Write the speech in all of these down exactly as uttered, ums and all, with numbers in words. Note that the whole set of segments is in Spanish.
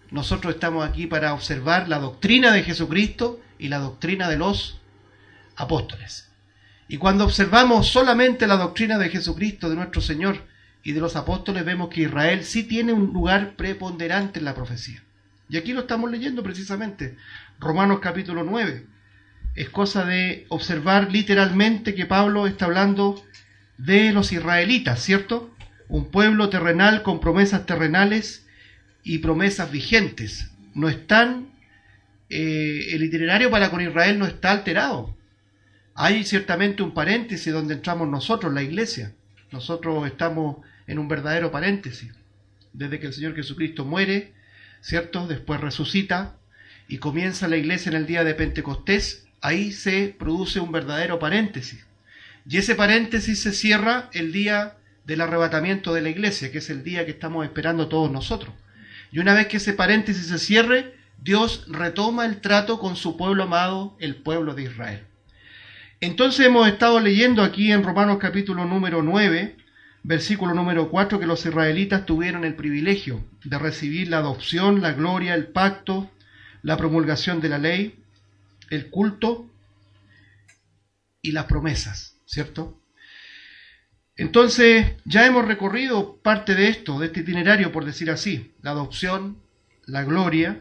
nosotros estamos aquí para observar la doctrina de Jesucristo y la doctrina de los apóstoles. Y cuando observamos solamente la doctrina de Jesucristo, de nuestro Señor y de los apóstoles, vemos que Israel sí tiene un lugar preponderante en la profecía. Y aquí lo estamos leyendo precisamente, Romanos capítulo nueve. Es cosa de observar literalmente que Pablo está hablando de los israelitas, ¿cierto? Un pueblo terrenal con promesas terrenales y promesas vigentes. No están, eh, el itinerario para con Israel no está alterado. Hay ciertamente un paréntesis donde entramos nosotros, la iglesia. Nosotros estamos en un verdadero paréntesis. Desde que el Señor Jesucristo muere, ¿cierto? Después resucita y comienza la iglesia en el día de Pentecostés. Ahí se produce un verdadero paréntesis. Y ese paréntesis se cierra el día del arrebatamiento de la iglesia, que es el día que estamos esperando todos nosotros. Y una vez que ese paréntesis se cierre, Dios retoma el trato con su pueblo amado, el pueblo de Israel. Entonces hemos estado leyendo aquí en Romanos capítulo número nueve, versículo número cuatro, que los israelitas tuvieron el privilegio de recibir la adopción, la gloria, el pacto, la promulgación de la ley, el culto y las promesas, ¿cierto? Entonces ya hemos recorrido parte de esto, de este itinerario, por decir así: la adopción, la gloria,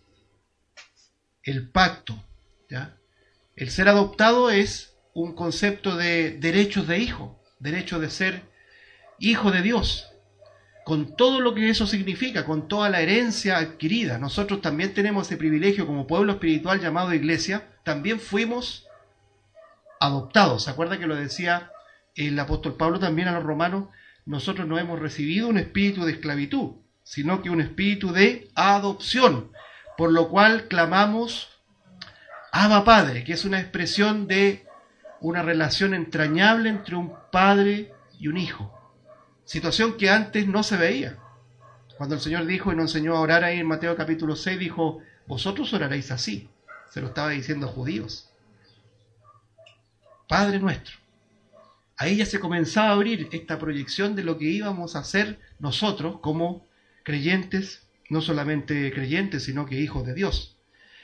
el pacto, ¿ya? El ser adoptado es un concepto de derechos de hijo, derecho de ser hijo de Dios, con todo lo que eso significa, con toda la herencia adquirida. Nosotros también tenemos ese privilegio como pueblo espiritual llamado iglesia, también fuimos adoptados. ¿Se acuerda que lo decía el apóstol Pablo también a los romanos? Nosotros no hemos recibido un espíritu de esclavitud, sino que un espíritu de adopción, por lo cual clamamos Abba Padre, que es una expresión de una relación entrañable entre un padre y un hijo. Situación que antes no se veía. Cuando el Señor dijo y nos enseñó a orar ahí en Mateo capítulo seis, dijo: vosotros oraréis así. Se lo estaba diciendo a judíos. Padre nuestro. Ahí ya se comenzaba a abrir esta proyección de lo que íbamos a hacer nosotros como creyentes, no solamente creyentes, sino que hijos de Dios.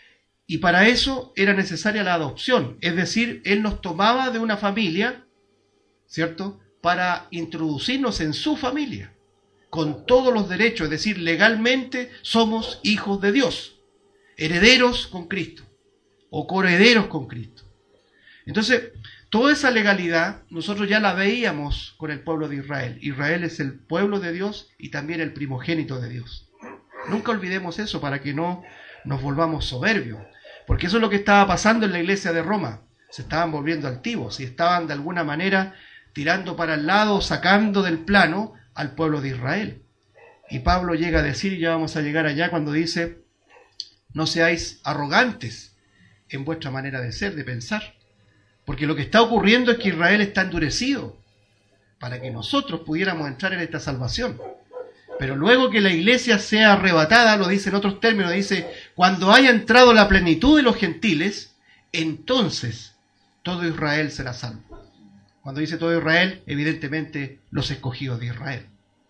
Y para eso era necesaria la adopción, es decir, Él nos tomaba de una familia, ¿cierto?, para introducirnos en su familia, con todos los derechos, es decir, legalmente somos hijos de Dios, herederos con Cristo, o coherederos con Cristo. Entonces, toda esa legalidad nosotros ya la veíamos con el pueblo de Israel. Israel es el pueblo de Dios y también el primogénito de Dios. Nunca olvidemos eso para que no nos volvamos soberbios, porque eso es lo que estaba pasando en la iglesia de Roma. Se estaban volviendo altivos y estaban de alguna manera tirando para el lado, sacando del plano al pueblo de Israel. Y Pablo llega a decir, y ya vamos a llegar allá, cuando dice: no seáis arrogantes en vuestra manera de ser, de pensar. Porque lo que está ocurriendo es que Israel está endurecido para que nosotros pudiéramos entrar en esta salvación. Pero luego que la iglesia sea arrebatada, lo dice en otros términos, dice: cuando haya entrado la plenitud de los gentiles, entonces todo Israel será salvo. Cuando dice todo Israel, evidentemente los escogidos de Israel.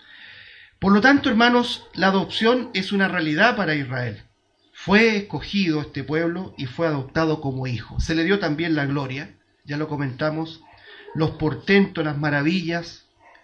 Por lo tanto, hermanos, la adopción es una realidad para Israel. Fue escogido este pueblo y fue adoptado como hijo. Se le dio también la gloria, ya lo comentamos, los portentos, las maravillas,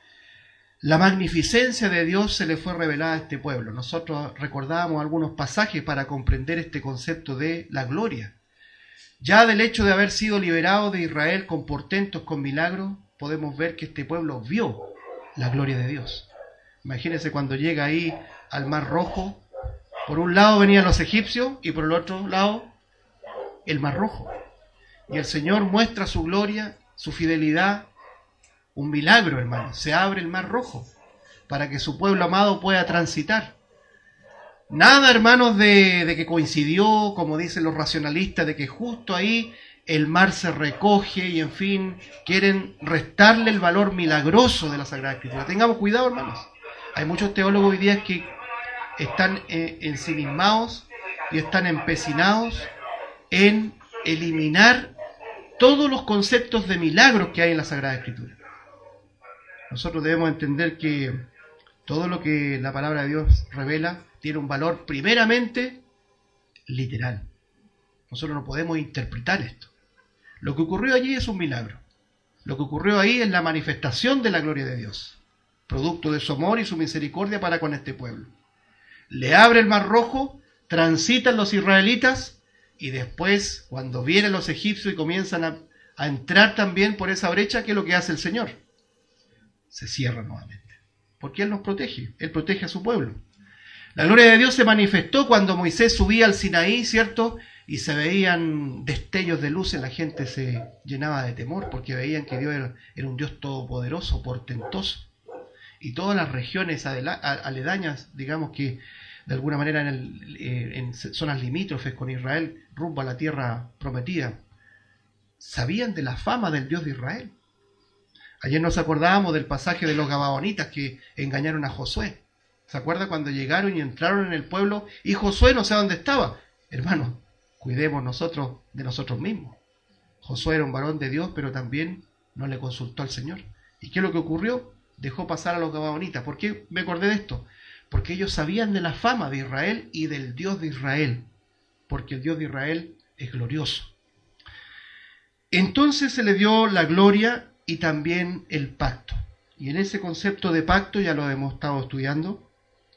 la magnificencia de Dios se le fue revelada a este pueblo. Nosotros recordábamos algunos pasajes para comprender este concepto de la gloria. Ya del hecho de haber sido liberado de Israel con portentos, con milagros, podemos ver que este pueblo vio la gloria de Dios. Imagínense cuando llega ahí al Mar Rojo, por un lado venían los egipcios y por el otro lado el Mar Rojo. Y el Señor muestra su gloria, su fidelidad, un milagro, hermano. Se abre el Mar Rojo para que su pueblo amado pueda transitar. Nada, hermanos, de, de que coincidió, como dicen los racionalistas, de que justo ahí el mar se recoge y, en fin, quieren restarle el valor milagroso de la Sagrada Escritura. Tengamos cuidado, hermanos. Hay muchos teólogos hoy día que están eh, ensimismados y están empecinados en eliminar todos los conceptos de milagros que hay en la Sagrada Escritura. Nosotros debemos entender que Todo lo que la palabra de Dios revela tiene un valor primeramente literal. Nosotros no podemos interpretar esto. Lo que ocurrió allí es un milagro. Lo que ocurrió ahí es la manifestación de la gloria de Dios, producto de su amor y su misericordia para con este pueblo. Le abre el mar rojo, transitan los israelitas, y después, cuando vienen los egipcios y comienzan a, a entrar también por esa brecha, ¿qué es lo que hace el Señor? Se cierra nuevamente, porque Él nos protege, Él protege a su pueblo. La gloria de Dios se manifestó cuando Moisés subía al Sinaí, ¿cierto? Y se veían destellos de luz y la gente se llenaba de temor, porque veían que Dios era, era un Dios todopoderoso, portentoso. Y todas las regiones aledañas, digamos que de alguna manera en, el, eh, en zonas limítrofes con Israel, rumbo a la tierra prometida, sabían de la fama del Dios de Israel. Ayer nos acordábamos del pasaje de los gabaonitas que engañaron a Josué. ¿Se acuerda cuando llegaron y entraron en el pueblo y Josué no sé dónde estaba? Hermanos, cuidemos nosotros de nosotros mismos. Josué era un varón de Dios, pero también no le consultó al Señor. ¿Y qué es lo que ocurrió? Dejó pasar a los gabaonitas. ¿Por qué me acordé de esto? Porque ellos sabían de la fama de Israel y del Dios de Israel, porque el Dios de Israel es glorioso. Entonces se le dio la gloria y también el pacto. Y en ese concepto de pacto, ya lo hemos estado estudiando,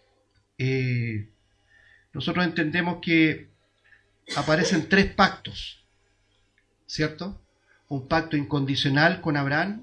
eh, nosotros entendemos que aparecen tres pactos, ¿cierto? Un pacto incondicional con Abraham,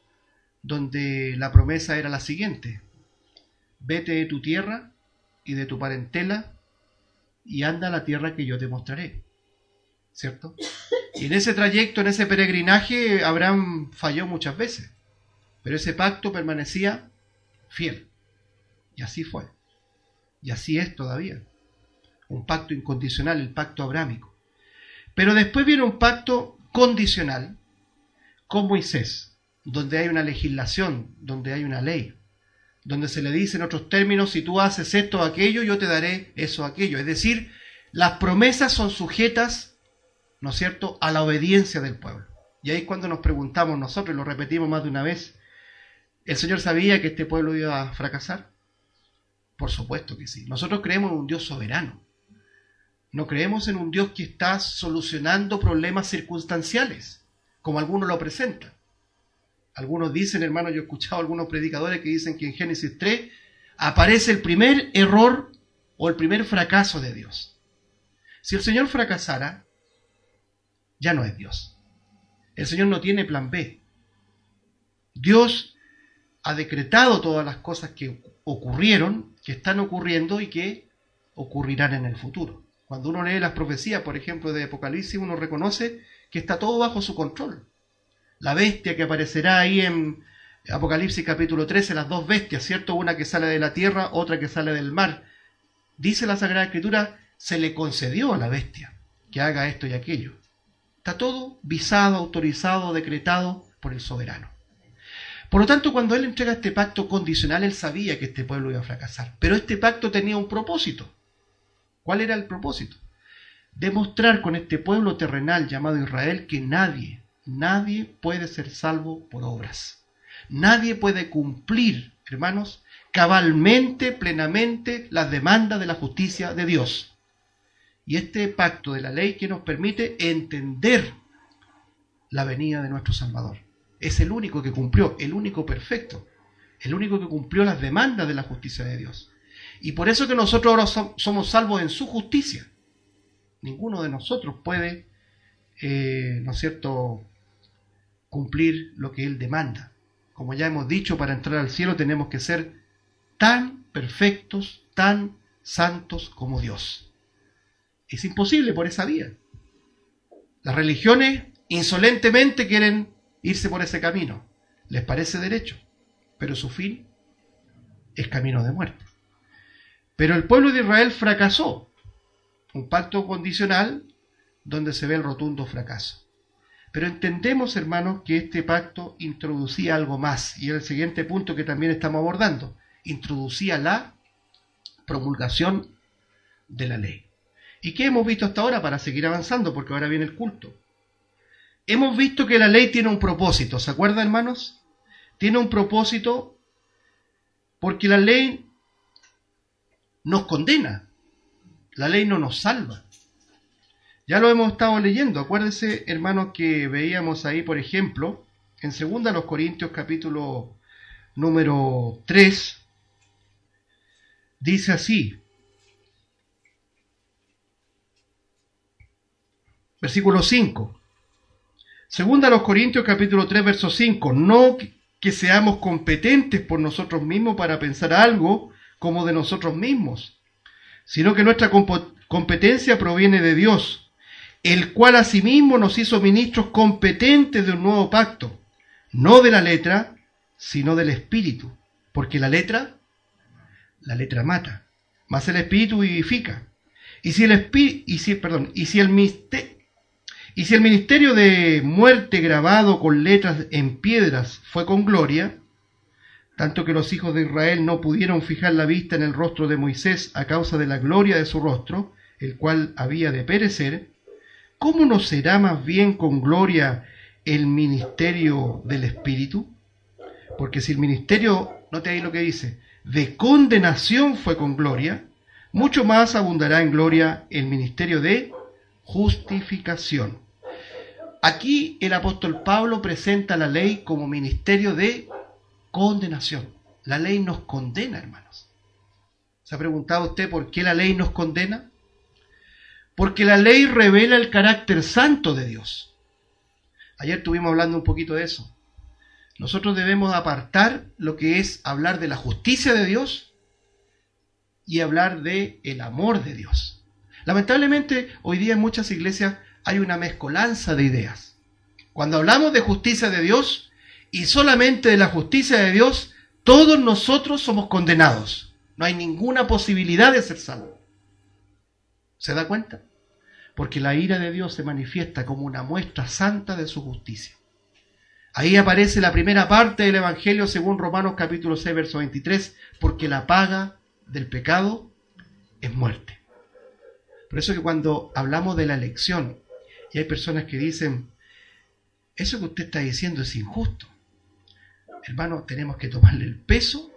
donde la promesa era la siguiente: vete de tu tierra y de tu parentela y anda a la tierra que yo te mostraré, ¿cierto? Y en ese trayecto, en ese peregrinaje, Abraham falló muchas veces, pero ese pacto permanecía fiel, y así fue, y así es todavía, un pacto incondicional, el pacto abrámico. Pero después viene un pacto condicional con Moisés, donde hay una legislación, donde hay una ley, donde se le dice en otros términos: si tú haces esto o aquello, yo te daré eso o aquello. Es decir, las promesas son sujetas, ¿no es cierto?, a la obediencia del pueblo. Y ahí es cuando nos preguntamos nosotros, y lo repetimos más de una vez: ¿el Señor sabía que este pueblo iba a fracasar? Por supuesto que sí. Nosotros creemos en un Dios soberano. No creemos en un Dios que está solucionando problemas circunstanciales, como algunos lo presentan. Algunos dicen, hermano, yo he escuchado a algunos predicadores que dicen que en Génesis tres aparece el primer error o el primer fracaso de Dios. Si el Señor fracasara, ya no es Dios. El Señor no tiene plan B. Dios ha decretado todas las cosas que ocurrieron, que están ocurriendo y que ocurrirán en el futuro. Cuando uno lee las profecías, por ejemplo, de Apocalipsis, uno reconoce que está todo bajo su control. La bestia que aparecerá ahí en Apocalipsis capítulo trece, las dos bestias, ¿cierto? Una que sale de la tierra, otra que sale del mar. Dice la Sagrada Escritura, se le concedió a la bestia que haga esto y aquello. Está todo visado, autorizado, decretado por el soberano. Por lo tanto, cuando él entrega este pacto condicional, él sabía que este pueblo iba a fracasar. Pero este pacto tenía un propósito. ¿Cuál era el propósito? Demostrar con este pueblo terrenal llamado Israel que nadie, nadie puede ser salvo por obras. Nadie puede cumplir, hermanos, cabalmente, plenamente las demandas de la justicia de Dios. Y este pacto de la ley que nos permite entender la venida de nuestro Salvador. Es el único que cumplió, el único perfecto, el único que cumplió las demandas de la justicia de Dios. Y por eso que nosotros ahora somos salvos en su justicia. Ninguno de nosotros puede, eh, ¿no es cierto?, cumplir lo que Él demanda. Como ya hemos dicho, para entrar al cielo tenemos que ser tan perfectos, tan santos como Dios. Es imposible por esa vía. Las religiones insolentemente quieren irse por ese camino. Les parece derecho, pero su fin es camino de muerte. Pero el pueblo de Israel fracasó. Un pacto condicional donde se ve el rotundo fracaso. Pero entendemos, hermanos, que este pacto introducía algo más, y es el siguiente punto que también estamos abordando. Introducía la promulgación de la ley. ¿Y qué hemos visto hasta ahora para seguir avanzando? Porque ahora viene el culto. Hemos visto que la ley tiene un propósito, ¿se acuerdan, hermanos? Tiene un propósito Porque la ley nos condena, la ley no nos salva. Ya lo hemos estado leyendo. Acuérdense, hermanos, que veíamos ahí, por ejemplo, en segunda los Corintios capítulo número tres, dice así, versículo cinco. Segunda los Corintios capítulo tres, verso cinco. No que seamos competentes por nosotros mismos para pensar algo como de nosotros mismos, sino que nuestra competencia proviene de Dios, el cual asimismo nos hizo ministros competentes de un nuevo pacto, no de la letra, sino del espíritu, porque la letra, la letra mata, mas el espíritu vivifica. Y si el espíritu, y si, perdón, y si el misterio, y si el ministerio de muerte grabado con letras en piedras fue con gloria, tanto que los hijos de Israel no pudieron fijar la vista en el rostro de Moisés a causa de la gloria de su rostro, el cual había de perecer, ¿cómo no será más bien con gloria el ministerio del Espíritu? Porque si el ministerio, note ahí lo que dice, de condenación fue con gloria, mucho más abundará en gloria el ministerio de justificación. Aquí el apóstol Pablo presenta la ley como ministerio de condenación. La ley nos condena, hermanos. ¿Se ha preguntado usted por qué la ley nos condena? Porque la ley revela el carácter santo de Dios. Ayer estuvimos hablando un poquito de eso. Nosotros debemos apartar lo que es hablar de la justicia de Dios y hablar de el amor de Dios. Lamentablemente, hoy día en muchas iglesias hay una mezcolanza de ideas. Cuando hablamos de justicia de Dios y solamente de la justicia de Dios, todos nosotros somos condenados. No hay ninguna posibilidad de ser salvo. ¿Se da cuenta? Porque la ira de Dios se manifiesta como una muestra santa de su justicia. Ahí aparece la primera parte del Evangelio según Romanos capítulo seis, verso veintitrés, porque la paga del pecado es muerte. Por eso que cuando hablamos de la elección, y hay personas que dicen, eso que usted está diciendo es injusto. Hermano, tenemos que tomarle el peso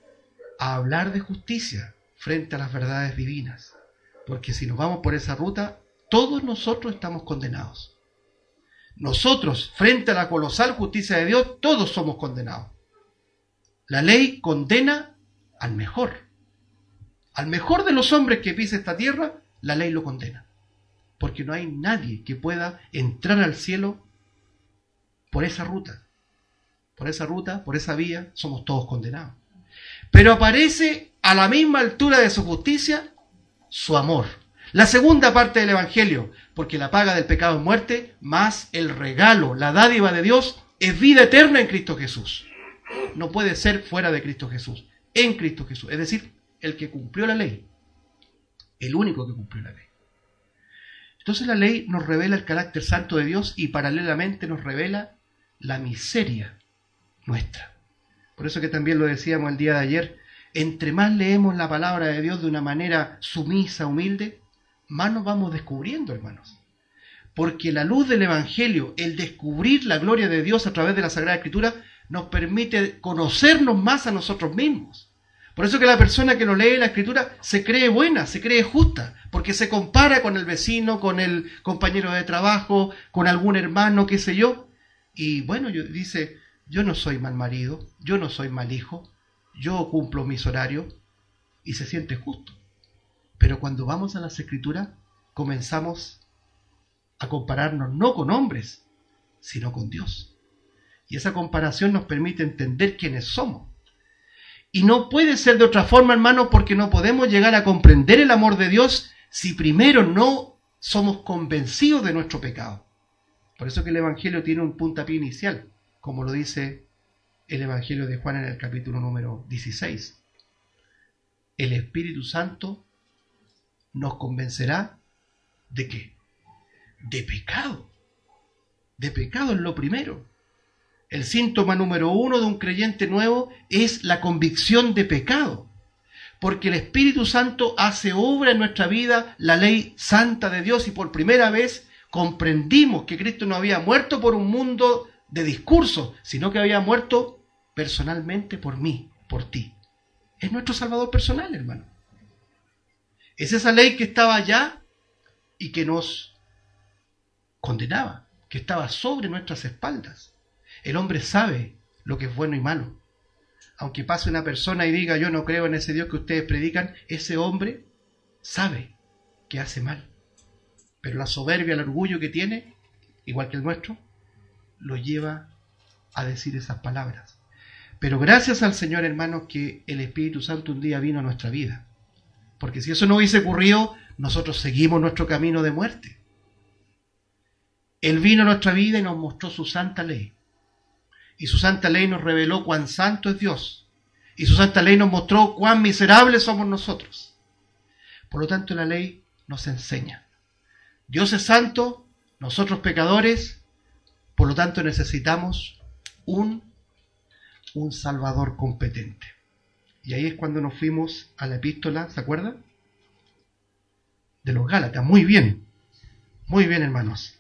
a hablar de justicia frente a las verdades divinas. Porque si nos vamos por esa ruta, todos nosotros estamos condenados. Nosotros, frente a la colosal justicia de Dios, todos somos condenados. La ley condena al mejor. Al mejor de los hombres que pisa esta tierra, la ley lo condena. Porque no hay nadie que pueda entrar al cielo por esa ruta. Por esa ruta, por esa vía, somos todos condenados. Pero aparece a la misma altura de su justicia su amor. La segunda parte del Evangelio, porque la paga del pecado es muerte, más el regalo, la dádiva de Dios, es vida eterna en Cristo Jesús. No puede ser fuera de Cristo Jesús, en Cristo Jesús. Es decir, el que cumplió la ley, el único que cumplió la ley. Entonces la ley nos revela el carácter santo de Dios y paralelamente nos revela la miseria nuestra. Por eso que también lo decíamos el día de ayer, entre más leemos la palabra de Dios de una manera sumisa, humilde, más nos vamos descubriendo, hermanos. Porque la luz del Evangelio, el descubrir la gloria de Dios a través de la Sagrada Escritura, nos permite conocernos más a nosotros mismos. Por eso que la persona que no lee la Escritura se cree buena, se cree justa, porque se compara con el vecino, con el compañero de trabajo, con algún hermano, qué sé yo. Y bueno, dice, yo no soy mal marido, yo no soy mal hijo, yo cumplo mis horarios, y se siente justo. Pero cuando vamos a las Escrituras, comenzamos a compararnos no con hombres, sino con Dios. Y esa comparación nos permite entender quiénes somos. Y no puede ser de otra forma, hermanos, porque no podemos llegar a comprender el amor de Dios si primero no somos convencidos de nuestro pecado. Por eso que el Evangelio tiene un puntapié inicial, como lo dice el Evangelio de Juan en el capítulo número dieciséis. El Espíritu Santo nos convencerá ¿de qué? De pecado. De pecado es lo primero. El síntoma número uno de un creyente nuevo es la convicción de pecado. Porque el Espíritu Santo hace obra en nuestra vida la ley santa de Dios y por primera vez comprendimos que Cristo no había muerto por un mundo de discurso, sino que había muerto personalmente por mí, por ti. es nuestro Salvador personal, hermano. Es esa ley que estaba allá y que nos condenaba, que estaba sobre nuestras espaldas. El hombre sabe lo que es bueno y malo. Aunque pase una persona y diga, yo no creo en ese Dios que ustedes predican, ese hombre sabe que hace mal. Pero la soberbia, el orgullo que tiene, igual que el nuestro, lo lleva a decir esas palabras. Pero gracias al Señor, hermanos, que el Espíritu Santo un día vino a nuestra vida. Porque si eso no hubiese ocurrido, nosotros seguimos nuestro camino de muerte. Él vino a nuestra vida y nos mostró su santa ley. Y su santa ley nos reveló cuán santo es Dios. Y su santa ley nos mostró cuán miserables somos nosotros. Por lo tanto, la ley nos enseña. Dios es santo, nosotros pecadores, por lo tanto necesitamos un, un Salvador competente. Y ahí es cuando nos fuimos a la epístola, ¿se acuerdan? De los Gálatas. Muy bien, muy bien, hermanos.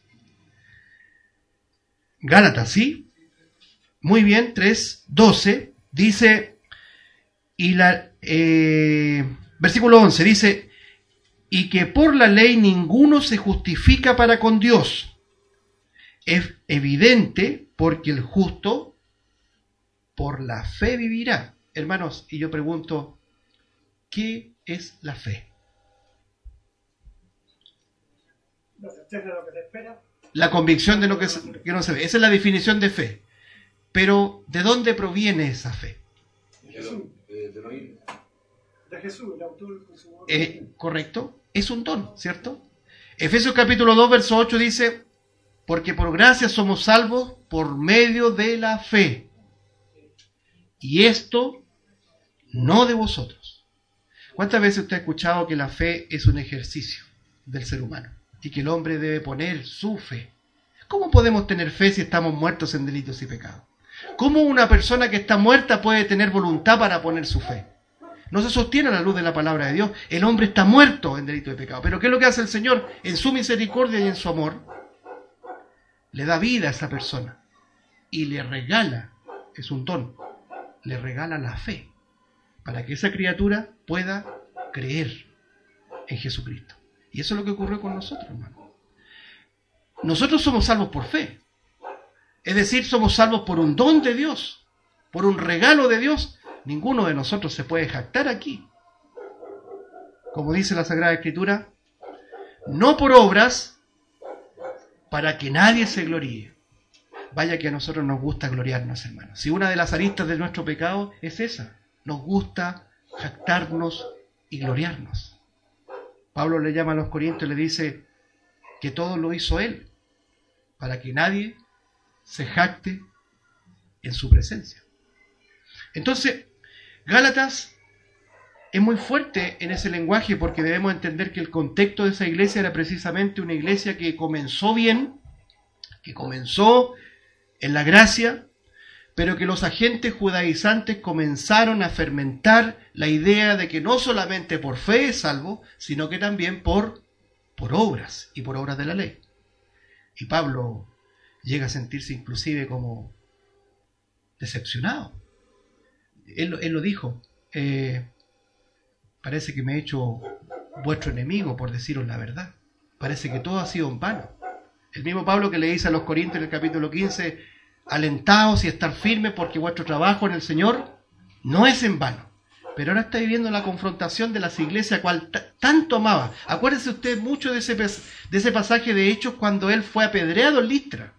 Gálatas, ¿sí? Muy bien, tres doce, dice, y la, eh, versículo once, dice, y que por la ley ninguno se justifica para con Dios. Es evidente porque el justo por la fe vivirá. Hermanos, y yo pregunto, ¿qué es la fe? La certeza de lo que se espera. La convicción de lo que, que no se ve. Esa es la definición de fe. Pero, ¿de dónde proviene esa fe? De Jesús. De Jesús, el autor con su Eh, correcto, es un don, ¿cierto? Efesios capítulo dos, verso ocho dice, porque por gracia somos salvos por medio de la fe. Y esto no de vosotros. ¿Cuántas veces usted ha escuchado que la fe es un ejercicio del ser humano? Y que el hombre debe poner su fe. ¿Cómo podemos tener fe si estamos muertos en delitos y pecados? ¿Cómo una persona que está muerta puede tener voluntad para poner su fe? No se sostiene a la luz de la palabra de Dios. El hombre está muerto en delito y pecado. Pero ¿qué es lo que hace el Señor? En su misericordia y en su amor, le da vida a esa persona. Y le regala, es un don, le regala la fe. Para que esa criatura pueda creer en Jesucristo. Y eso es lo que ocurrió con nosotros, hermano. Nosotros somos salvos por fe. Es decir, somos salvos por un don de Dios, por un regalo de Dios. Ninguno de nosotros se puede jactar aquí. Como dice la Sagrada Escritura, no por obras, para que nadie se gloríe. Vaya que a nosotros nos gusta gloriarnos, hermanos. Si una de las aristas de nuestro pecado es esa, nos gusta jactarnos y gloriarnos. Pablo le llama a los Corintios y le dice que todo lo hizo él, para que nadie se jacte en su presencia. Entonces, Gálatas es muy fuerte en ese lenguaje porque debemos entender que el contexto de esa iglesia era precisamente una iglesia que comenzó bien, que comenzó en la gracia, pero que los agentes judaizantes comenzaron a fermentar la idea de que no solamente por fe es salvo, sino que también por, por obras y por obras de la ley. Y Pablo llega a sentirse inclusive como decepcionado. Él, él lo dijo, eh, parece que me he hecho vuestro enemigo por deciros la verdad. Parece que todo ha sido en vano. El mismo Pablo que le dice a los Corintios en el capítulo quince, alentaos y estar firmes porque vuestro trabajo en el Señor no es en vano. Pero ahora está viviendo la confrontación de las iglesias a cual t- tanto amaba. Acuérdese usted mucho de ese, de ese pasaje de Hechos cuando él fue apedreado en Listra.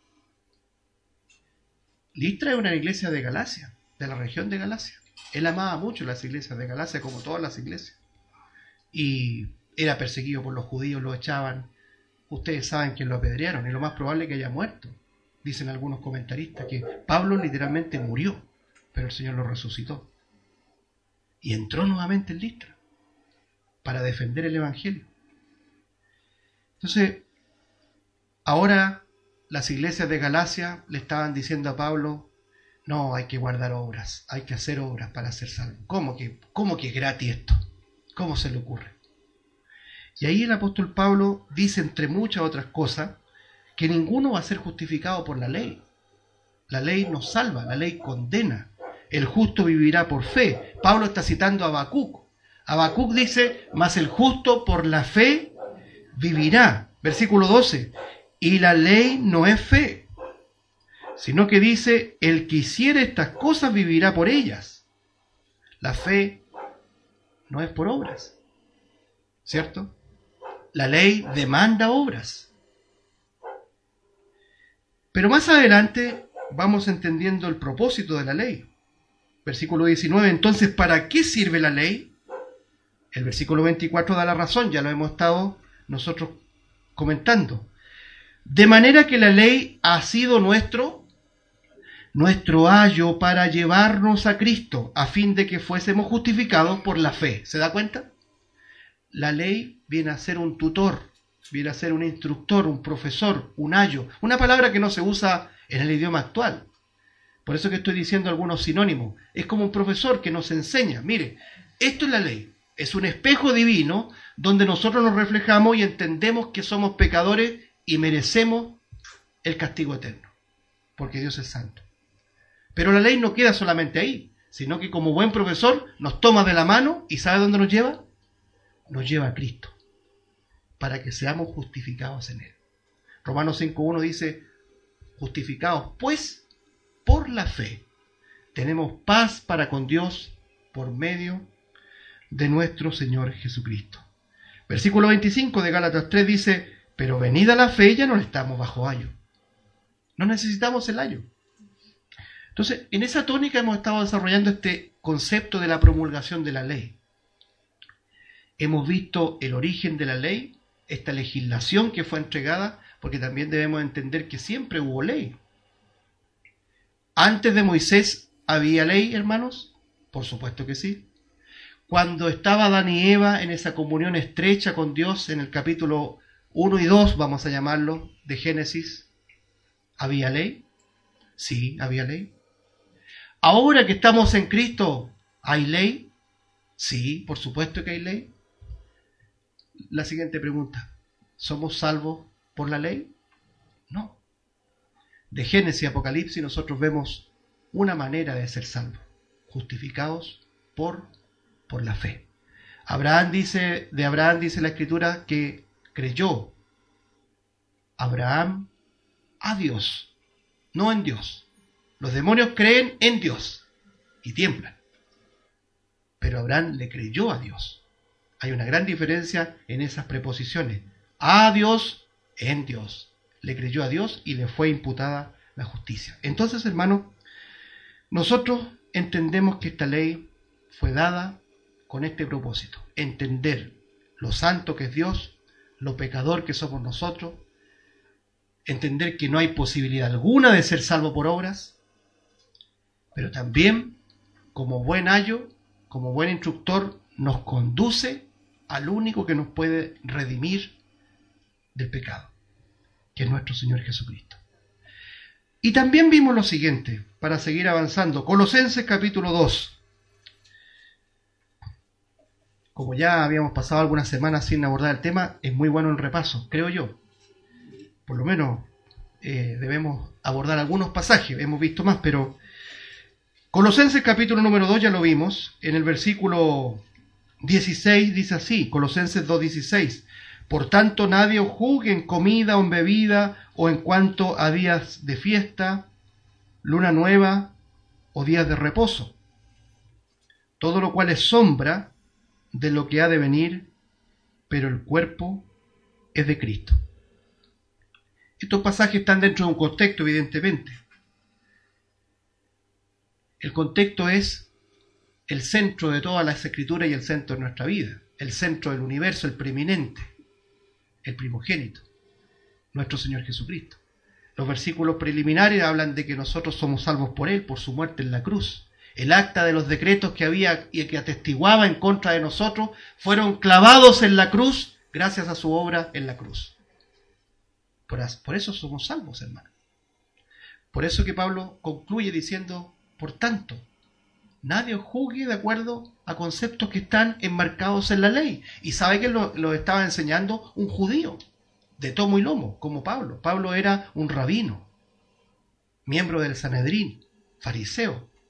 Listra es una iglesia de Galacia, de la región de Galacia. Él amaba mucho las iglesias de Galacia, como todas las iglesias. Y era perseguido por los judíos, lo echaban. Ustedes saben que lo apedrearon, y lo más probable es que haya muerto. Dicen algunos comentaristas que Pablo literalmente murió, pero el Señor lo resucitó. Y entró nuevamente en Listra para defender el Evangelio. Entonces, ahora las iglesias de Galacia le estaban diciendo a Pablo, no, hay que guardar obras, hay que hacer obras para ser salvo. ¿Cómo que, cómo que es gratis esto? ¿Cómo se le ocurre? Y ahí el apóstol Pablo dice, entre muchas otras cosas, que ninguno va a ser justificado por la ley. La ley nos salva, la ley condena. el justo vivirá por fe. Pablo está citando a Habacuc. Habacuc dice, mas el justo por la fe vivirá. Versículo doce, y la ley no es fe, sino que dice, el que hiciere estas cosas vivirá por ellas. La fe no es por obras, ¿cierto? La ley demanda obras. Pero más adelante vamos entendiendo el propósito de la ley. Versículo diecinueve, entonces, ¿para qué sirve la ley? El versículo veinticuatro da la razón, ya lo hemos estado nosotros comentando. De manera que la ley ha sido nuestro, nuestro ayo para llevarnos a Cristo, a fin de que fuésemos justificados por la fe. ¿Se da cuenta? La ley viene a ser un tutor, viene a ser un instructor, un profesor, un ayo, una palabra que no se usa en el idioma actual. Por eso que estoy diciendo algunos sinónimos. Es como un profesor que nos enseña. Mire, esto es la ley. Es un espejo divino donde nosotros nos reflejamos y entendemos que somos pecadores y merecemos el castigo eterno, porque Dios es santo. Pero la ley no queda solamente ahí, sino que como buen profesor nos toma de la mano y ¿sabe dónde nos lleva? Nos lleva a Cristo, para que seamos justificados en Él. Romanos cinco uno dice, justificados pues por la fe, tenemos paz para con Dios por medio de nuestro Señor Jesucristo. Versículo veinticinco de Gálatas tres dice, pero venida la fe ya no estamos bajo ayo. No necesitamos el ayo. Entonces, en esa tónica hemos estado desarrollando este concepto de la promulgación de la ley. Hemos visto el origen de la ley, esta legislación que fue entregada, porque también debemos entender que siempre hubo ley. Antes de Moisés, ¿había ley, hermanos? Por supuesto que sí. Cuando estaba Adán y Eva en esa comunión estrecha con Dios, en el capítulo uno y dos, vamos a llamarlo, de Génesis, ¿había ley? Sí, había ley. Ahora que estamos en Cristo, ¿hay ley? Sí, por supuesto que hay ley. La siguiente pregunta, ¿somos salvos por la ley? No. De Génesis y Apocalipsis nosotros vemos una manera de ser salvos, justificados por, por la fe. Abraham dice, de Abraham dice la Escritura que creyó Abraham a Dios, no en Dios. Los demonios creen en Dios y tiemblan, pero Abraham le creyó a Dios. Hay una gran diferencia en esas preposiciones. A Dios, en Dios. Le creyó a Dios y le fue imputada la justicia. Entonces, hermanos, nosotros entendemos que esta ley fue dada con este propósito. Entender lo santo que es Dios, lo pecador que somos nosotros, entender que no hay posibilidad alguna de ser salvo por obras, pero también, como buen ayo, como buen instructor, nos conduce al único que nos puede redimir del pecado, que es nuestro Señor Jesucristo. Y también vimos lo siguiente, para seguir avanzando, Colosenses capítulo dos. Como ya habíamos pasado algunas semanas sin abordar el tema, es muy bueno el repaso, creo yo. Por lo menos eh, debemos abordar algunos pasajes, hemos visto más, pero Colosenses capítulo número dos ya lo vimos, en el versículo dieciséis dice así, Colosenses dos dieciséis, por tanto nadie os juzgue en comida o en bebida o en cuanto a días de fiesta, luna nueva o días de reposo, todo lo cual es sombra de lo que ha de venir, pero el cuerpo es de Cristo. Estos pasajes están dentro de un contexto, evidentemente. El contexto es el centro de todas las escrituras y el centro de nuestra vida, el centro del universo, el preeminente, el primogénito, nuestro Señor Jesucristo. Los versículos preliminares hablan de que nosotros somos salvos por Él, por su muerte en la cruz. El acta de los decretos que había y que atestiguaba en contra de nosotros fueron clavados en la cruz gracias a su obra en la cruz. Por, por eso somos salvos, hermano. Por eso que Pablo concluye diciendo, por tanto, nadie os juzgue de acuerdo a conceptos que están enmarcados en la ley. Y sabe que lo, lo estaba enseñando un judío, de tomo y lomo, como Pablo. Pablo era un rabino, miembro del Sanedrín, fariseo.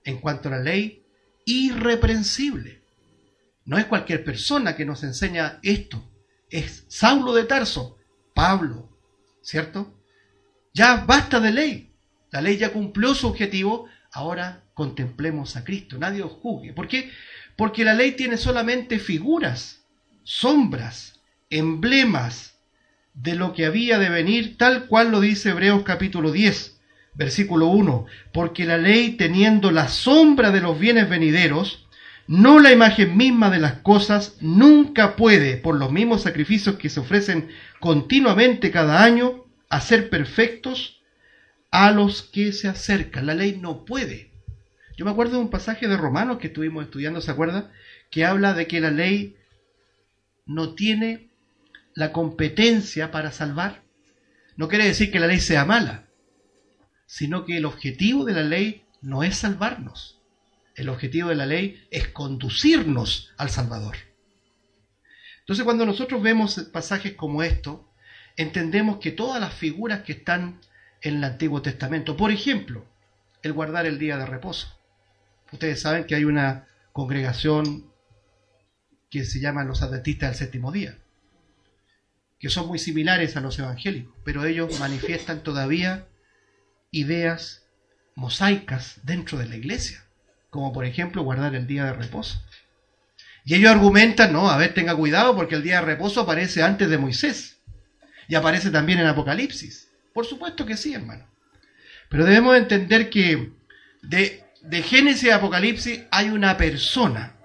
en cuanto a la ley, irreprensible. No es cualquier persona que nos enseña esto. Es Saulo de Tarso, Pablo, ¿cierto? Ya basta de ley. La ley ya cumplió su objetivo. Ahora contemplemos a Cristo. Nadie os juzgue. ¿Por qué? Porque la ley tiene solamente figuras, sombras, emblemas de lo que había de venir, tal cual lo dice Hebreos capítulo diez, versículo uno. Porque la ley, teniendo la sombra de los bienes venideros, no la imagen misma de las cosas, nunca puede, por los mismos sacrificios que se ofrecen continuamente cada año, hacer perfectos a los que se acercan. La ley no puede. Yo me acuerdo de un pasaje de Romanos que estuvimos estudiando, ¿se acuerda? Que habla de que la ley no tiene la competencia para salvar. No quiere decir que la ley sea mala, sino que el objetivo de la ley no es salvarnos. El objetivo de la ley es conducirnos al Salvador. Entonces, cuando nosotros vemos pasajes como esto, entendemos que todas las figuras que están en el Antiguo Testamento, por ejemplo, el guardar el día de reposo. Ustedes saben que hay una congregación que se llama los Adventistas del Séptimo Día, que son muy similares a los evangélicos, pero ellos manifiestan todavía ideas mosaicas dentro de la iglesia, como por ejemplo guardar el día de reposo. Y ellos argumentan, no, a ver, tenga cuidado porque el día de reposo aparece antes de Moisés y aparece también en Apocalipsis. Por supuesto que sí, hermano. Pero debemos entender que de, de Génesis a Apocalipsis hay una persona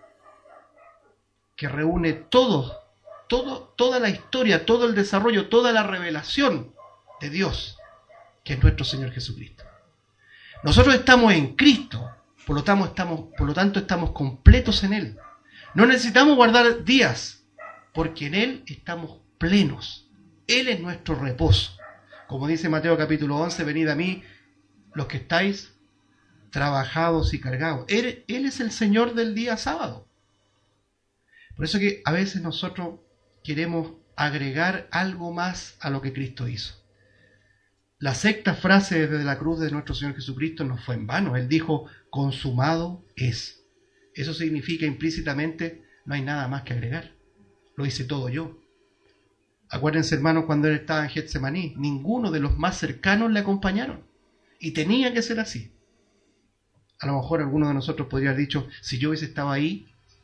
que reúne todo, todo, toda la historia, todo el desarrollo, toda la revelación de Dios, que es nuestro Señor Jesucristo. Nosotros estamos en Cristo, por lo tanto estamos, por lo tanto estamos completos en Él. No necesitamos guardar días, porque en Él estamos plenos. Él es nuestro reposo. Como dice Mateo capítulo once, venid a mí los que estáis trabajados y cargados. Él, Él es el Señor del día sábado. Por eso que a veces nosotros queremos agregar algo más a lo que Cristo hizo. La sexta frase desde la cruz de nuestro Señor Jesucristo no fue en vano. Él dijo, consumado es. Eso significa implícitamente, no hay nada más que agregar. Lo hice todo yo. Acuérdense, hermanos, cuando él estaba en Getsemaní, ninguno de los más cercanos le acompañaron. Y tenía que ser así. A lo mejor alguno de nosotros podría haber dicho, si yo hubiese estado ahí,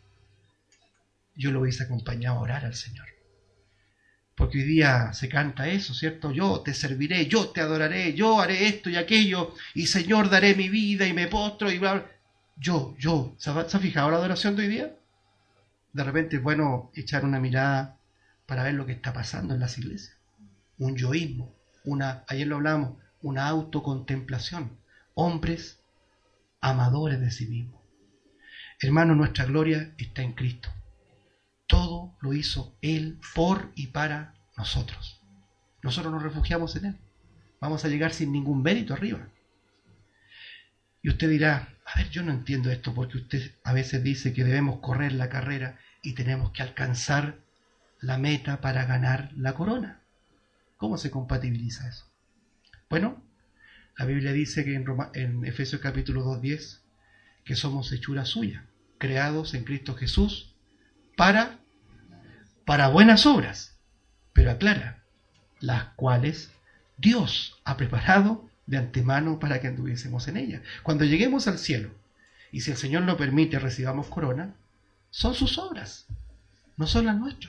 yo lo hubiese acompañado a orar al Señor. Porque hoy día se canta eso, ¿cierto? Yo te serviré, yo te adoraré, yo haré esto y aquello, y Señor, daré mi vida y me postro y bla, bla. Yo, yo. ¿Se ha, ¿se ha fijado la adoración de hoy día? De repente es bueno echar una mirada para ver lo que está pasando en las iglesias. Un yoísmo, una, ayer lo hablamos, una autocontemplación. Hombres amadores de sí mismos. Hermano, nuestra gloria está en Cristo. Todo lo hizo Él por y para nosotros. Nosotros nos refugiamos en Él. Vamos a llegar sin ningún mérito arriba. Y usted dirá, a ver, yo no entiendo esto, porque usted a veces dice que debemos correr la carrera y tenemos que alcanzar la meta para ganar la corona. ¿Cómo se compatibiliza eso? Bueno, la Biblia dice que en, Roma, en Efesios capítulo dos, diez, que somos hechura suya, creados en Cristo Jesús para, para buenas obras, pero aclara, las cuales Dios ha preparado de antemano para que anduviésemos en ellas. Cuando lleguemos al cielo, y si el Señor lo permite, recibamos corona, son sus obras, no son las nuestras.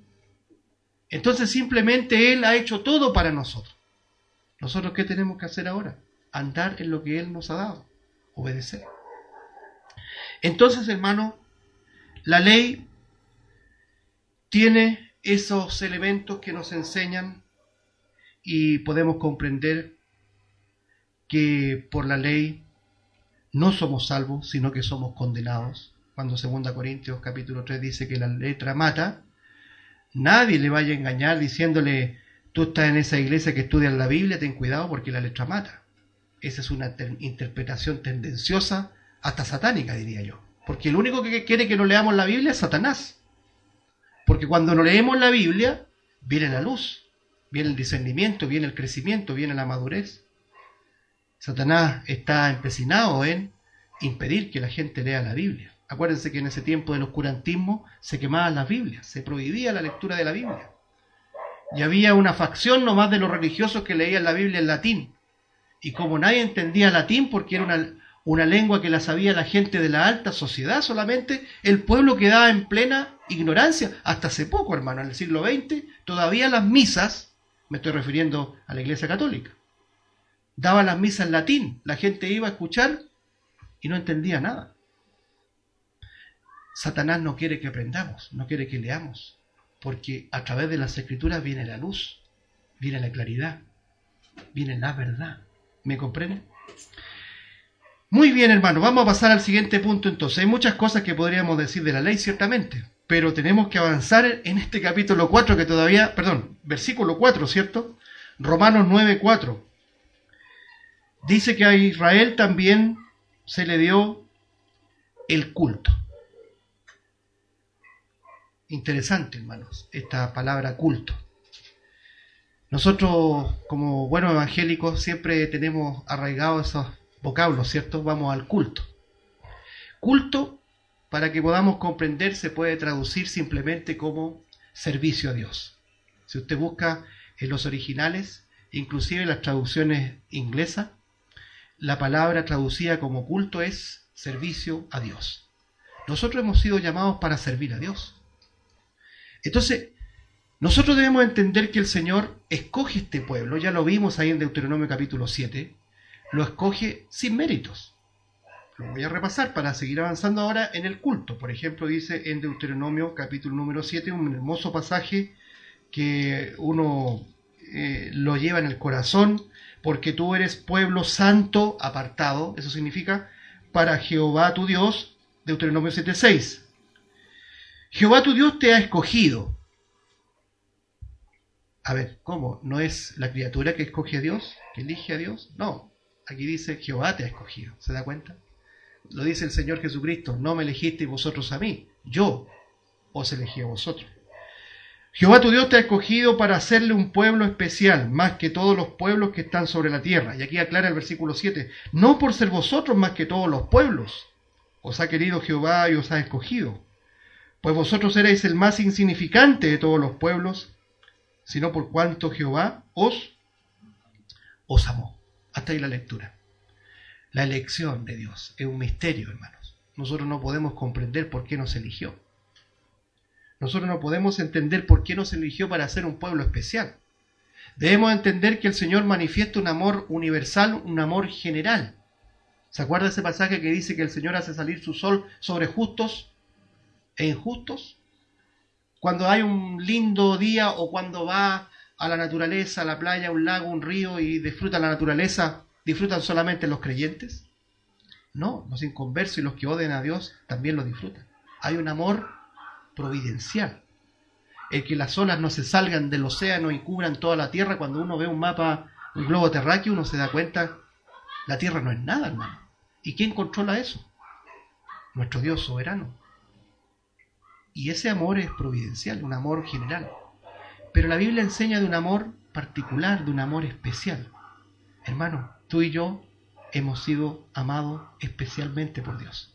Entonces simplemente Él ha hecho todo para nosotros. ¿Nosotros qué tenemos que hacer ahora? Andar en lo que Él nos ha dado, obedecer. Entonces, hermano, la ley tiene esos elementos que nos enseñan y podemos comprender que por la ley no somos salvos, sino que somos condenados. Cuando segunda Corintios capítulo tres dice que la letra mata, nadie le vaya a engañar diciéndole, tú estás en esa iglesia que estudias la Biblia, ten cuidado porque la letra mata. Esa es una ter- interpretación tendenciosa, hasta satánica, diría yo. Porque el único que quiere que no leamos la Biblia es Satanás. Porque cuando no leemos la Biblia, viene la luz, viene el discernimiento, viene el crecimiento, viene la madurez. Satanás está empecinado en impedir que la gente lea la Biblia. Acuérdense que en ese tiempo del oscurantismo se quemaban las Biblias, se prohibía la lectura de la Biblia. Y había una facción nomás de los religiosos que leían la Biblia en latín. Y como nadie entendía latín, porque era una, una lengua que la sabía la gente de la alta sociedad solamente, el pueblo quedaba en plena ignorancia. Hasta hace poco, hermano, en el siglo veinte, todavía las misas, me estoy refiriendo a la Iglesia Católica, daban las misas en latín. La gente iba a escuchar y no entendía nada. Satanás no quiere que aprendamos, no quiere que leamos, porque a través de las Escrituras viene la luz, viene la claridad, viene la verdad. ¿Me comprenden? Muy bien, hermano, vamos a pasar al siguiente punto entonces. Hay muchas cosas que podríamos decir de la ley, ciertamente, pero tenemos que avanzar en este capítulo cuatro que todavía, perdón, versículo cuatro, ¿cierto? Romanos nueve, cuatro. Dice que a Israel también se le dio el culto. Interesante, hermanos, esta palabra culto. Nosotros, como buenos evangélicos, siempre tenemos arraigados esos vocablos, ¿cierto? Vamos al culto. Culto, para que podamos comprender, se puede traducir simplemente como servicio a Dios. Si usted busca en los originales, inclusive en las traducciones inglesas, la palabra traducida como culto es servicio a Dios. Nosotros hemos sido llamados para servir a Dios. Entonces, nosotros debemos entender que el Señor escoge este pueblo, ya lo vimos ahí en Deuteronomio capítulo siete, lo escoge sin méritos. Lo voy a repasar para seguir avanzando ahora en el culto. Por ejemplo, dice en Deuteronomio capítulo número siete, un hermoso pasaje que uno eh, lo lleva en el corazón, porque tú eres pueblo santo apartado, eso significa para Jehová tu Dios, Deuteronomio siete seis. Jehová tu Dios te ha escogido. A ver, ¿cómo? ¿No es la criatura que escoge a Dios? ¿Que elige a Dios? No, aquí dice Jehová te ha escogido. ¿Se da cuenta? Lo dice el Señor Jesucristo, no me elegisteis vosotros a mí, yo os elegí a vosotros. Jehová tu Dios te ha escogido para hacerle un pueblo especial, más que todos los pueblos que están sobre la tierra. Y aquí aclara el versículo siete, no por ser vosotros más que todos los pueblos, os ha querido Jehová y os ha escogido. Pues vosotros erais el más insignificante de todos los pueblos, sino por cuanto Jehová os, os amó. Hasta ahí la lectura. La elección de Dios es un misterio, hermanos. Nosotros no podemos comprender por qué nos eligió. Nosotros no podemos entender por qué nos eligió para ser un pueblo especial. Debemos entender que el Señor manifiesta un amor universal, un amor general. ¿Se acuerda ese pasaje que dice que el Señor hace salir su sol sobre justos e injustos? Cuando hay un lindo día o cuando va a la naturaleza, a la playa, a un lago, un río y disfruta la naturaleza, ¿disfrutan solamente los creyentes? No, los inconversos y los que odian a Dios también lo disfrutan. Hay un amor providencial. El que las olas no se salgan del océano y cubran toda la tierra. Cuando uno ve un mapa, un globo terráqueo, uno se da cuenta, la tierra no es nada, hermano. ¿Y quién controla eso? Nuestro Dios soberano. Y ese amor es providencial, un amor general. Pero la Biblia enseña de un amor particular, de un amor especial. Hermano, tú y yo hemos sido amados especialmente por Dios.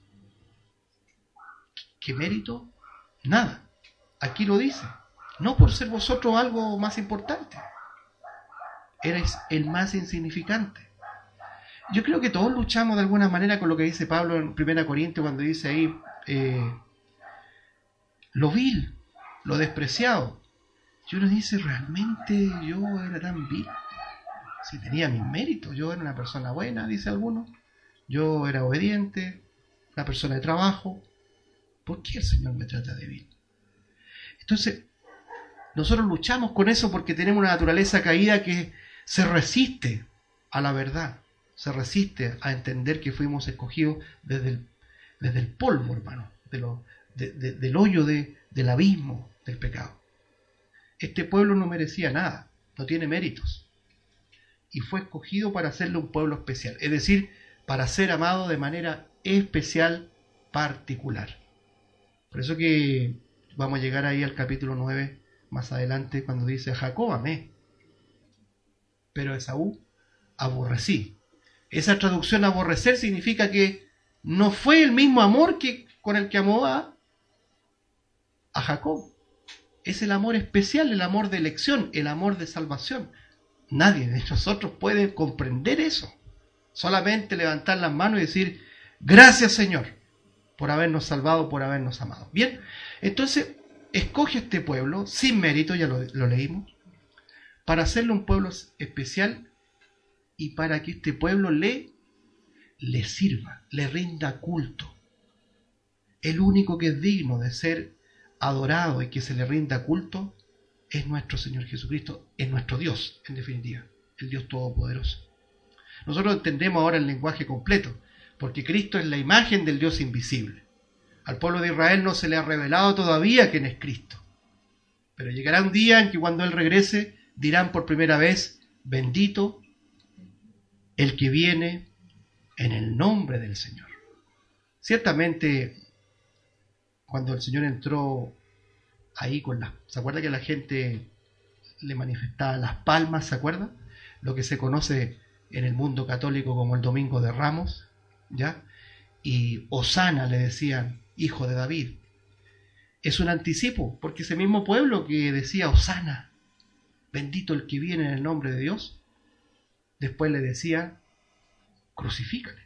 ¿Qué mérito? Nada. Aquí lo dice. No por ser vosotros algo más importante. Eres el más insignificante. Yo creo que todos luchamos de alguna manera con lo que dice Pablo en primera Corintios cuando dice ahí eh, lo vil, lo despreciado. Y uno dice, ¿realmente yo era tan vil? Si tenía mis méritos, yo era una persona buena, dice alguno. Yo era obediente, una persona de trabajo. ¿Por qué el Señor me trata de vil? Entonces, nosotros luchamos con eso porque tenemos una naturaleza caída que se resiste a la verdad, se resiste a entender que fuimos escogidos desde el, desde el polvo, hermano, de lo, de, de, del hoyo de, del abismo del pecado. Este pueblo no merecía nada, no tiene méritos, y fue escogido para hacerle un pueblo especial, es decir, para ser amado de manera especial, particular. Por eso que vamos a llegar ahí al capítulo nueve más adelante cuando dice Jacob amé, pero Esaú aborrecí. Esa traducción aborrecer significa que no fue el mismo amor que con el que amó a, a Jacob. Es el amor especial, el amor de elección, el amor de salvación. Nadie de nosotros puede comprender eso. Solamente levantar las manos y decir, gracias Señor, por habernos salvado, por habernos amado. Bien, entonces escoge este pueblo, sin mérito, ya lo, lo leímos, para hacerle un pueblo especial y para que este pueblo le, le sirva, le rinda culto. El único que es digno de ser adorado y que se le rinda culto es nuestro Señor Jesucristo, es nuestro Dios, en definitiva, el Dios Todopoderoso. Nosotros entendemos ahora el lenguaje completo, porque Cristo es la imagen del Dios invisible. Al pueblo de Israel no se le ha revelado todavía quién es Cristo, pero llegará un día en que cuando Él regrese dirán por primera vez, bendito el que viene en el nombre del Señor. Ciertamente, cuando el Señor entró ahí con las... ¿Se acuerda que la gente le manifestaba las palmas? ¿Se acuerda? Lo que se conoce en el mundo católico como el Domingo de Ramos, ¿ya? Y Hosana le decían, hijo de David. Es un anticipo, porque ese mismo pueblo que decía Hosana, bendito el que viene en el nombre de Dios, después le decía, crucifícale.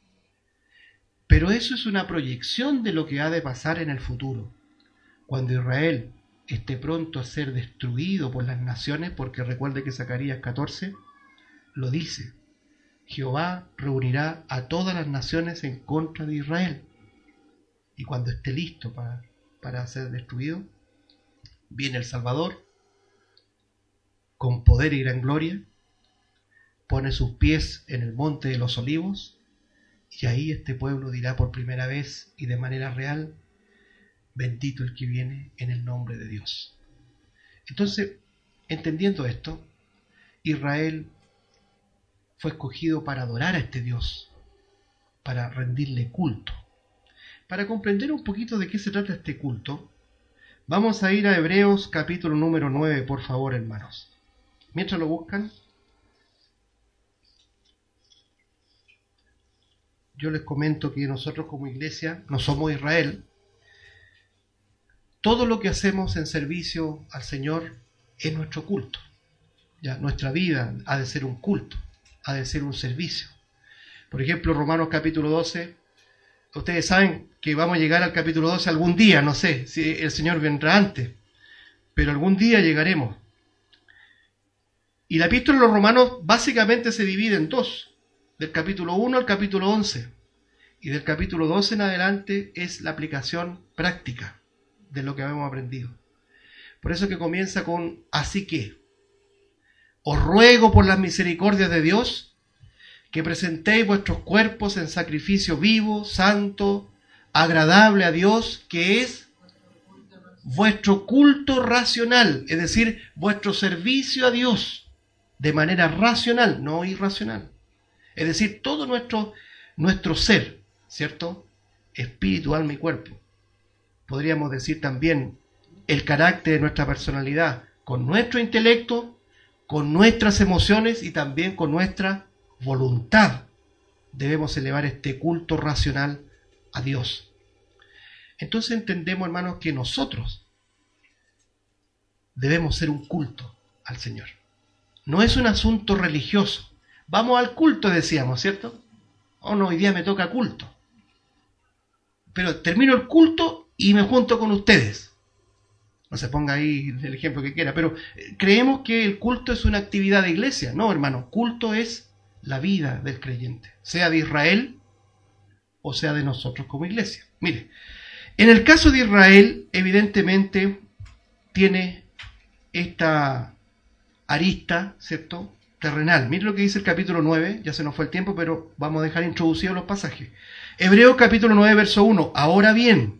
Pero eso es una proyección de lo que ha de pasar en el futuro, cuando Israel esté pronto a ser destruido por las naciones, porque recuerde que Zacarías catorce lo dice, Jehová reunirá a todas las naciones en contra de Israel, y cuando esté listo para, para ser destruido, viene el Salvador, con poder y gran gloria, pone sus pies en el monte de los olivos, y ahí este pueblo dirá por primera vez y de manera real, bendito el que viene en el nombre de Dios. Entonces, entendiendo esto, Israel fue escogido para adorar a este Dios, para rendirle culto. Para comprender un poquito de qué se trata este culto, vamos a ir a Hebreos capítulo número nueve, por favor, hermanos. Mientras lo buscan, yo les comento que nosotros como iglesia no somos Israel. Todo lo que hacemos en servicio al Señor es nuestro culto. Ya, nuestra vida ha de ser un culto, ha de ser un servicio. Por ejemplo, Romanos capítulo doce, ustedes saben que vamos a llegar al capítulo doce algún día, no sé si el Señor vendrá antes, pero algún día llegaremos. Y la epístola de los Romanos básicamente se divide en dos, del capítulo uno al capítulo once, y del capítulo doce en adelante es la aplicación práctica de lo que hemos aprendido. Por eso que comienza con, así que, os ruego por las misericordias de Dios, que presentéis vuestros cuerpos en sacrificio vivo, santo, agradable a Dios, que es vuestro culto racional, es decir, vuestro servicio a Dios, de manera racional, no irracional. Es decir, todo nuestro, nuestro ser, ¿cierto? Espíritu, alma y cuerpo. Podríamos decir también el carácter de nuestra personalidad, con nuestro intelecto, con nuestras emociones y también con nuestra voluntad. Debemos elevar este culto racional a Dios. Entonces entendemos, hermanos, que nosotros debemos ser un culto al Señor. No es un asunto religioso. Vamos al culto, decíamos, ¿cierto? Oh, no, hoy día me toca culto. Pero termino el culto y me junto con ustedes. No se ponga ahí el ejemplo que quiera, pero creemos que el culto es una actividad de iglesia. No, hermano, culto es la vida del creyente, sea de Israel o sea de nosotros como iglesia. Mire, en el caso de Israel, evidentemente tiene esta arista, ¿cierto?, terrenal. Mire lo que dice el capítulo nueve, ya se nos fue el tiempo, pero vamos a dejar introducidos los pasajes. Hebreos capítulo nueve, verso uno. Ahora bien,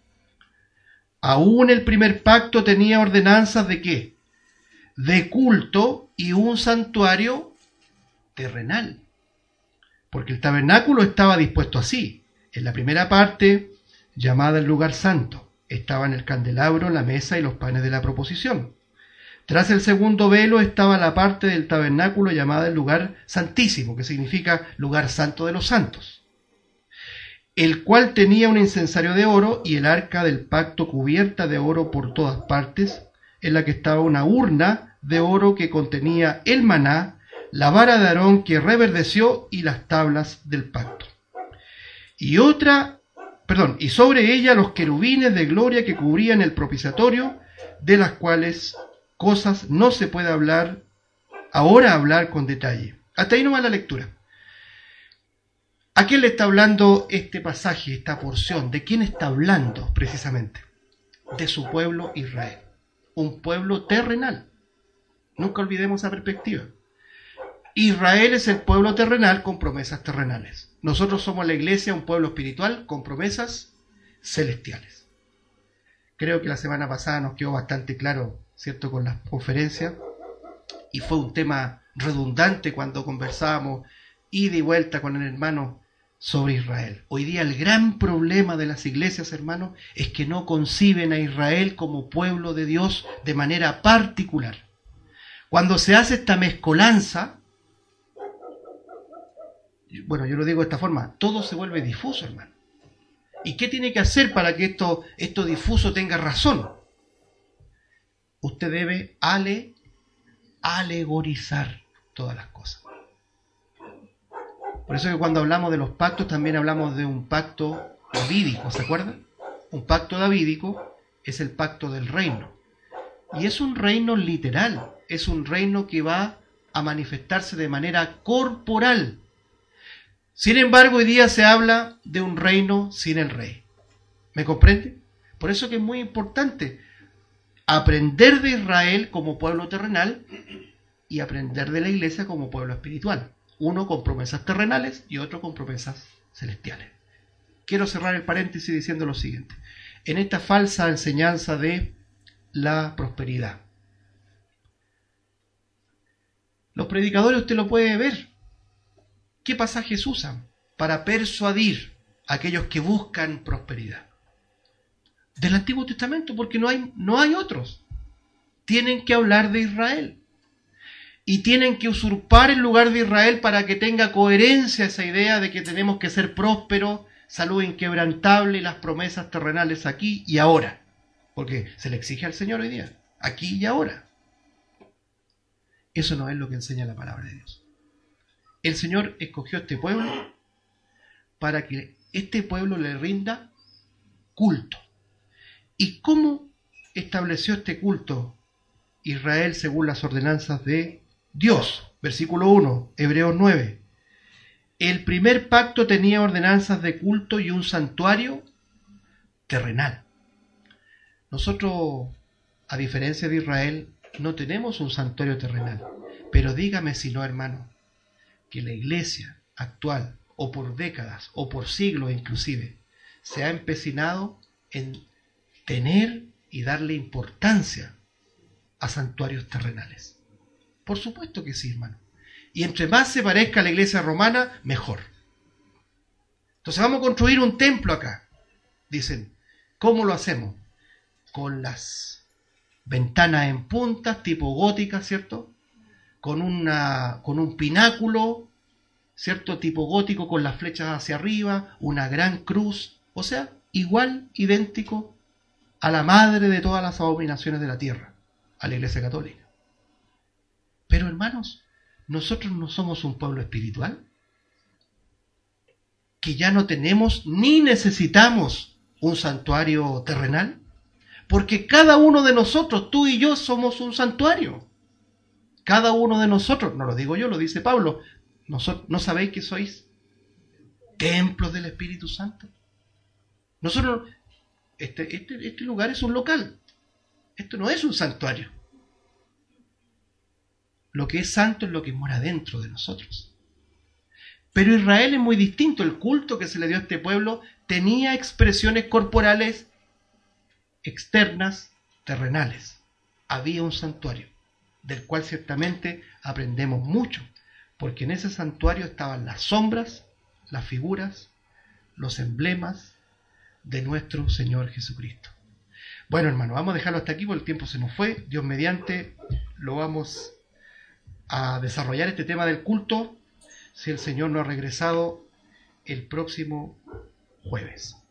aún el primer pacto tenía ordenanzas de ¿qué? De culto y un santuario terrenal. Porque el tabernáculo estaba dispuesto así. En la primera parte, llamada el lugar santo, estaban el candelabro, la mesa y los panes de la proposición. Tras el segundo velo estaba la parte del tabernáculo llamada el lugar santísimo, que significa lugar santo de los santos. el cual tenía un incensario de oro y el arca del pacto cubierta de oro por todas partes, en la que estaba una urna de oro que contenía el maná, la vara de Aarón que reverdeció y las tablas del pacto. Y otra, perdón, y sobre ella los querubines de gloria que cubrían el propiciatorio, de las cuales cosas no se puede hablar, ahora hablar con detalle. Hasta ahí no va la lectura. ¿A quién le está hablando este pasaje, esta porción? ¿De quién está hablando precisamente? De su pueblo Israel. Un pueblo terrenal. Nunca olvidemos esa perspectiva. Israel es el pueblo terrenal con promesas terrenales. Nosotros somos la iglesia, un pueblo espiritual con promesas celestiales. Creo que la semana pasada nos quedó bastante claro, ¿cierto?, con las conferencias, y fue un tema redundante cuando conversábamos ida y vuelta con el hermano sobre Israel. Hoy día el gran problema de las iglesias, hermanos, es que no conciben a Israel como pueblo de Dios de manera particular. Cuando se hace esta mezcolanza, bueno, yo lo digo de esta forma, todo se vuelve difuso, hermano. ¿Y qué tiene que hacer para que esto, esto difuso tenga razón? Usted debe ale, alegorizar todas las cosas. Por eso que cuando hablamos de los pactos también hablamos de un pacto davídico, ¿se acuerdan? Un pacto davídico es el pacto del reino. Y es un reino literal, es un reino que va a manifestarse de manera corporal. Sin embargo, hoy día se habla de un reino sin el rey. ¿Me comprende? Por eso que es muy importante aprender de Israel como pueblo terrenal y aprender de la iglesia como pueblo espiritual. Uno con promesas terrenales y otro con promesas celestiales. Quiero cerrar el paréntesis diciendo lo siguiente. En esta falsa enseñanza de la prosperidad, los predicadores, usted lo puede ver, ¿qué pasajes usan para persuadir a aquellos que buscan prosperidad? Del Antiguo Testamento, porque no hay, no hay otros. Tienen que hablar de Israel. Y tienen que usurpar el lugar de Israel para que tenga coherencia esa idea de que tenemos que ser prósperos, salud inquebrantable y las promesas terrenales aquí y ahora. Porque se le exige al Señor hoy día, aquí y ahora. Eso no es lo que enseña la palabra de Dios. El Señor escogió a este pueblo para que este pueblo le rinda culto. ¿Y cómo estableció este culto Israel según las ordenanzas de Dios? Versículo uno, Hebreos nueve. El primer pacto tenía ordenanzas de culto y un santuario terrenal. Nosotros, a diferencia de Israel, no tenemos un santuario terrenal. Pero dígame si no, hermano, que la iglesia actual, o por décadas, o por siglos inclusive, se ha empecinado en tener y darle importancia a santuarios terrenales. Por supuesto que sí, hermano. Y entre más se parezca a la iglesia romana, mejor. Entonces vamos a construir un templo acá. Dicen, ¿cómo lo hacemos? Con las ventanas en puntas, tipo góticas, ¿cierto? Con, una, con un pináculo, ¿cierto? Tipo gótico, con las flechas hacia arriba, una gran cruz. O sea, igual, idéntico a la madre de todas las abominaciones de la tierra, a la Iglesia Católica. Pero hermanos, nosotros no somos un pueblo espiritual, que ya no tenemos ni necesitamos un santuario terrenal, porque cada uno de nosotros, tú y yo, somos un santuario. Cada uno de nosotros, no lo digo yo, lo dice Pablo, nosotros, ¿no sabéis que sois templos del Espíritu Santo? Nosotros, este, este, este lugar es un local, esto no es un santuario. Lo que es santo es lo que mora dentro de nosotros. Pero Israel es muy distinto. El culto que se le dio a este pueblo tenía expresiones corporales externas, terrenales. Había un santuario, del cual ciertamente aprendemos mucho, porque en ese santuario estaban las sombras, las figuras, los emblemas de nuestro Señor Jesucristo. Bueno, hermano, vamos a dejarlo hasta aquí porque el tiempo se nos fue. Dios mediante lo vamos a desarrollar este tema del culto, si el Señor no ha regresado el próximo jueves.